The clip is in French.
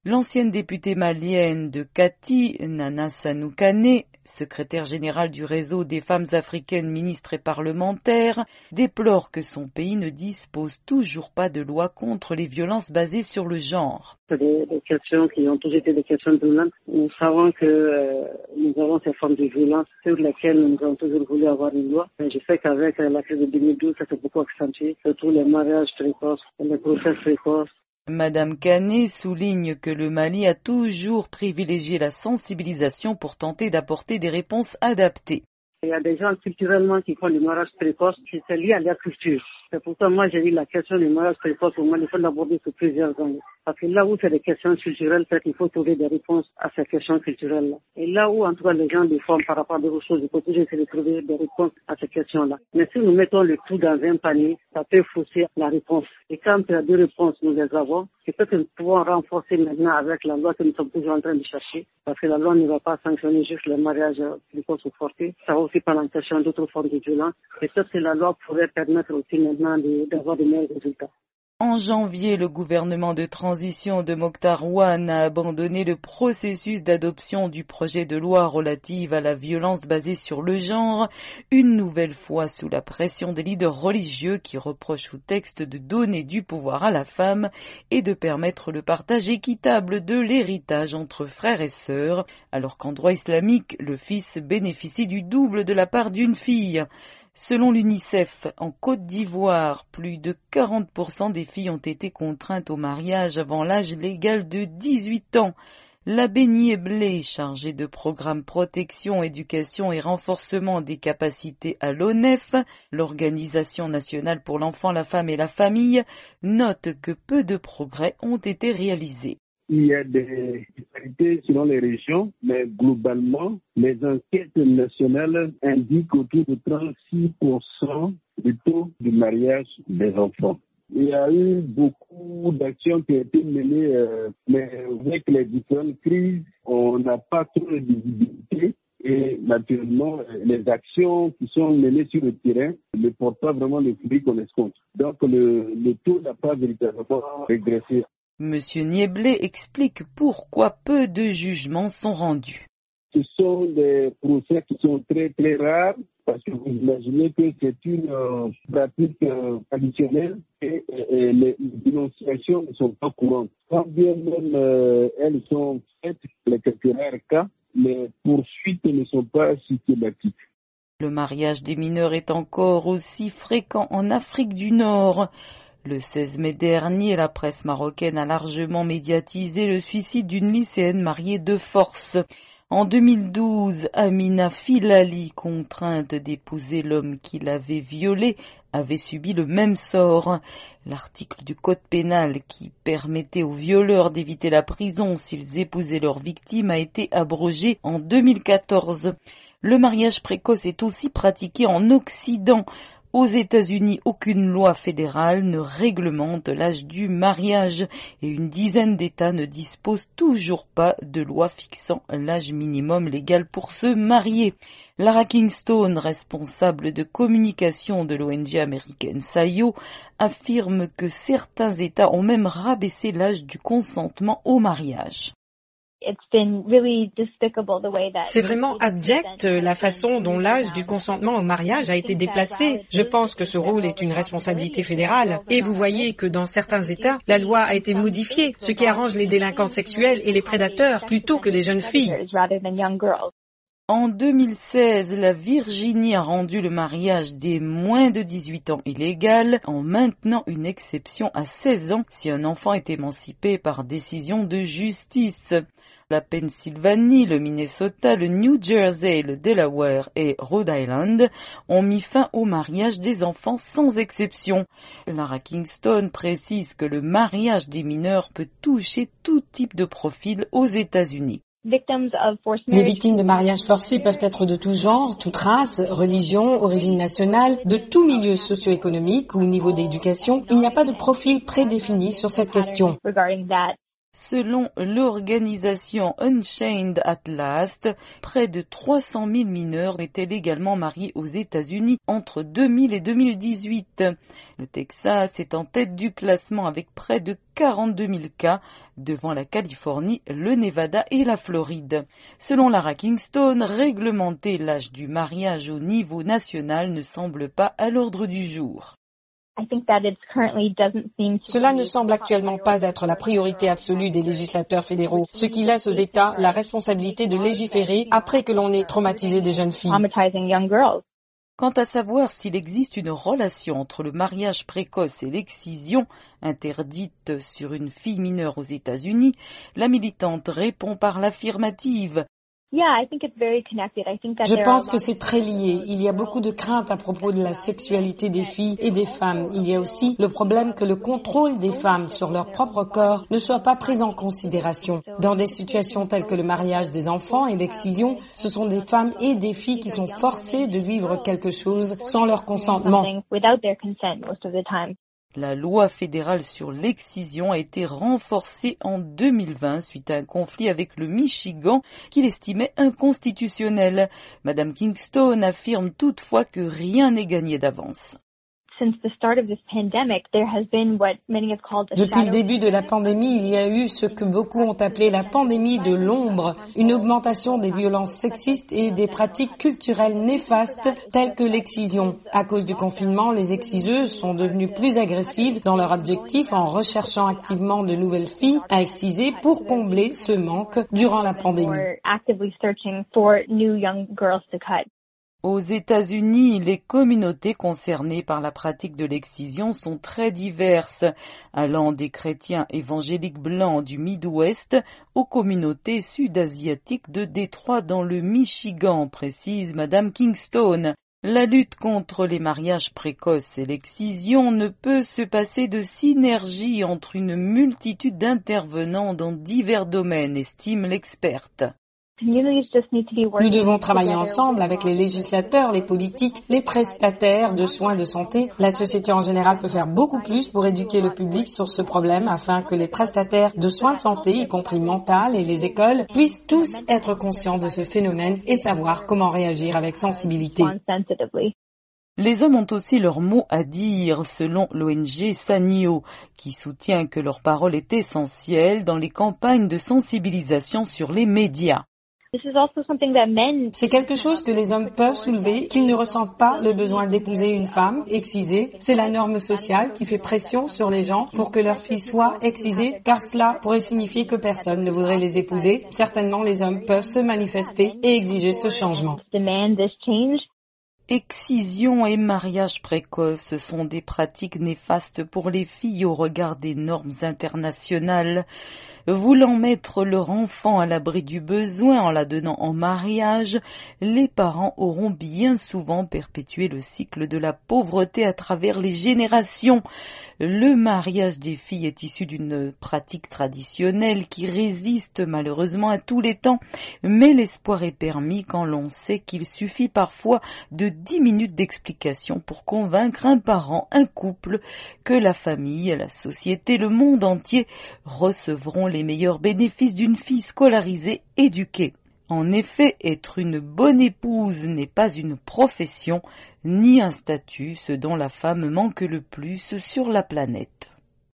L'ancienne députée malienne de Kati, Nana Sanoukane, secrétaire générale du réseau des femmes africaines ministres et parlementaires, déplore que son pays ne dispose toujours pas de loi contre les violences basées sur le genre. C'est des questions qui ont toujours été des questions brûlantes. Nous savons que nous avons ces formes de violence sur lesquelles nous avons toujours voulu avoir une loi. Mais je sais qu'avec la crise de 2012, ça s'est beaucoup accentué, surtout les mariages précoces, les grossesses précoces. Madame Kane souligne que le Mali a toujours privilégié la sensibilisation pour tenter d'apporter des réponses adaptées. Il y a des gens culturellement qui font du mariage précoce, qui c'est lié à leur culture. C'est pour ça moi j'ai dit la question du mariage précoce, au moins il faut l'aborder sur plusieurs angles. Parce que là où c'est des questions culturelles, c'est qu'il faut trouver des réponses à ces questions culturelles-là. Et là où en tout cas les gens déforment par rapport à d'autres choses, il faut toujours essayer de trouver des réponses à ces questions-là. Mais si nous mettons le tout dans un panier, ça peut fausser la réponse. Et quand il y a deux réponses, nous les avons, c'est peut-être que nous pouvons renforcer maintenant avec la loi que nous sommes toujours en train de chercher. Parce que la loi ne va pas sanctionner juste le mariage précoce ou forcé. Ça va aussi prendre en question d'autres formes de violence. Et peut-être que la loi pourrait permettre aussi maintenant d'avoir de meilleurs résultats. En janvier, le gouvernement de transition de Mokhtar Ouane a abandonné le processus d'adoption du projet de loi relative à la violence basée sur le genre, une nouvelle fois sous la pression des leaders religieux qui reprochent au texte de donner du pouvoir à la femme et de permettre le partage équitable de l'héritage entre frères et sœurs, alors qu'en droit islamique, le fils bénéficie du double de la part d'une fille. Selon l'UNICEF, en Côte d'Ivoire, plus de 40% des filles ont été contraintes au mariage avant l'âge légal de 18 ans. L'abbé Niéblé, chargé de programmes protection, éducation et renforcement des capacités à l'ONEF, l'Organisation nationale pour l'enfant, la femme et la famille, note que peu de progrès ont été réalisés. Il y a des disparités selon les régions, mais globalement, les enquêtes nationales indiquent autour de 36% du taux du mariage des enfants. Il y a eu beaucoup d'actions qui ont été menées, mais avec les différentes crises, on n'a pas trop de visibilité. Et naturellement, les actions qui sont menées sur le terrain ne portent pas vraiment le fruit qu'on escompte. Donc le taux n'a pas véritablement régressé. Monsieur Niéblé explique pourquoi peu de jugements sont rendus. Ce sont des procès qui sont très très rares parce que vous imaginez que c'est une pratique traditionnelle et les dénonciations ne sont pas courantes. Quand bien même elles sont faites, les quelques rares cas, les poursuites ne sont pas systématiques. Le mariage des mineurs est encore aussi fréquent en Afrique du Nord. Le 16 mai dernier, la presse marocaine a largement médiatisé le suicide d'une lycéenne mariée de force. En 2012, Amina Filali, contrainte d'épouser l'homme qui l'avait violée, avait subi le même sort. L'article du Code pénal qui permettait aux violeurs d'éviter la prison s'ils épousaient leurs victimes a été abrogé en 2014. Le mariage précoce est aussi pratiqué en Occident. Aux États-Unis, aucune loi fédérale ne réglemente l'âge du mariage et une dizaine d'États ne disposent toujours pas de loi fixant l'âge minimum légal pour se marier. Lara Kingstone, responsable de communication de l'ONG américaine SAIO, affirme que certains États ont même rabaissé l'âge du consentement au mariage. C'est vraiment abject la façon dont l'âge du consentement au mariage a été déplacé. Je pense que ce rôle est une responsabilité fédérale. Et vous voyez que dans certains États, la loi a été modifiée, ce qui arrange les délinquants sexuels et les prédateurs plutôt que les jeunes filles. En 2016, la Virginie a rendu le mariage des moins de 18 ans illégal en maintenant une exception à 16 ans si un enfant est émancipé par décision de justice. La Pennsylvanie, le Minnesota, le New Jersey, le Delaware et Rhode Island ont mis fin au mariage des enfants sans exception. Lara Kingstone précise que le mariage des mineurs peut toucher tout type de profil aux États-Unis. Les victimes de mariage forcé peuvent être de tout genre, toute race, religion, origine nationale, de tout milieu socio-économique ou niveau d'éducation. Il n'y a pas de profil prédéfini sur cette question. Selon l'organisation Unchained at Last, près de 300 000 mineurs étaient légalement mariés aux États-Unis entre 2000 et 2018. Le Texas est en tête du classement avec près de 42 000 cas, devant la Californie, le Nevada et la Floride. Selon Lara Kingston, réglementer l'âge du mariage au niveau national ne semble pas à l'ordre du jour. Cela ne semble actuellement pas être la priorité absolue des législateurs fédéraux, ce qui laisse aux États la responsabilité de légiférer après que l'on ait traumatisé des jeunes filles. Quant à savoir s'il existe une relation entre le mariage précoce et l'excision, interdite sur une fille mineure aux États-Unis, la militante répond par l'affirmative. Je pense que c'est très lié. Il y a beaucoup de craintes à propos de la sexualité des filles et des femmes. Il y a aussi le problème que le contrôle des femmes sur leur propre corps ne soit pas pris en considération. Dans des situations telles que le mariage des enfants et l'excision, ce sont des femmes et des filles qui sont forcées de vivre quelque chose sans leur consentement. La loi fédérale sur l'excision a été renforcée en 2020 suite à un conflit avec le Michigan qu'il estimait inconstitutionnel. Madame Kingston affirme toutefois que rien n'est gagné d'avance. Depuis le début de la pandémie, il y a eu ce que beaucoup ont appelé la pandémie de l'ombre, une augmentation des violences sexistes et des pratiques culturelles néfastes telles que l'excision. À cause du confinement, les exciseuses sont devenues plus agressives dans leur objectif en recherchant activement de nouvelles filles à exciser pour combler ce manque durant la pandémie. Aux États-Unis, les communautés concernées par la pratique de l'excision sont très diverses, allant des chrétiens évangéliques blancs du Midwest aux communautés sud-asiatiques de Détroit dans le Michigan, précise Madame Kingston. La lutte contre les mariages précoces et l'excision ne peut se passer de synergie entre une multitude d'intervenants dans divers domaines, estime l'experte. Nous devons travailler ensemble avec les législateurs, les politiques, les prestataires de soins de santé. La société en général peut faire beaucoup plus pour éduquer le public sur ce problème afin que les prestataires de soins de santé, y compris mental et les écoles, puissent tous être conscients de ce phénomène et savoir comment réagir avec sensibilité. Les hommes ont aussi leur mot à dire, selon l'ONG Sanio, qui soutient que leur parole est essentielle dans les campagnes de sensibilisation sur les médias. C'est quelque chose que les hommes peuvent soulever, qu'ils ne ressentent pas le besoin d'épouser une femme excisée. C'est la norme sociale qui fait pression sur les gens pour que leur fille soit excisée, car cela pourrait signifier que personne ne voudrait les épouser. Certainement, les hommes peuvent se manifester et exiger ce changement. Excision et mariage précoce sont des pratiques néfastes pour les filles au regard des normes internationales. Voulant mettre leur enfant à l'abri du besoin en la donnant en mariage, les parents auront bien souvent perpétué le cycle de la pauvreté à travers les générations. Le mariage des filles est issu d'une pratique traditionnelle qui résiste malheureusement à tous les temps, mais l'espoir est permis quand l'on sait qu'il suffit parfois de 10 minutes d'explication pour convaincre un parent, un couple, que la famille, la société, le monde entier recevront les meilleurs bénéfices d'une fille scolarisée, éduquée. En effet, être une bonne épouse n'est pas une profession, ni un statut, ce dont la femme manque le plus sur la planète.